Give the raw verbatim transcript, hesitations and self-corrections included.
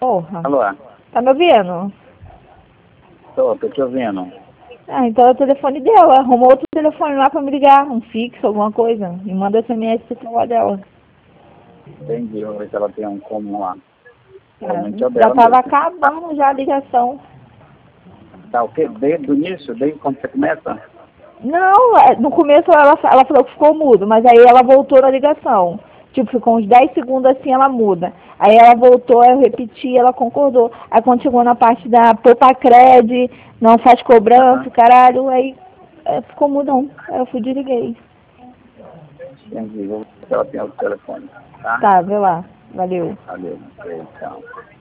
Porra. Alô? Tá me ouvindo? Tô, tô te ouvindo. Ah, então é o telefone dela. Arrumou outro telefone lá pra me ligar. Um fixo, alguma coisa. E manda S M S pro celular dela. Entendi, vou ver se ela tem um comum lá. Ah, Realmente é o já dela tava mesmo. acabando já a ligação. Tá o quê? Desde o início? Desde quando você começa? Não, é, no começo ela, ela falou que ficou mudo, mas aí ela voltou na ligação. Tipo, ficou uns dez segundos assim, ela muda. Aí ela voltou, aí eu repeti, ela concordou. Aí quando chegou na parte da poupa cred, não faz cobrança, Aham. caralho, aí é, ficou mudão. Aí eu fui e desliguei. Entendi, vou ver se ela tem outro telefone. Tá? Tá, vê lá. Valeu. Valeu, tchau.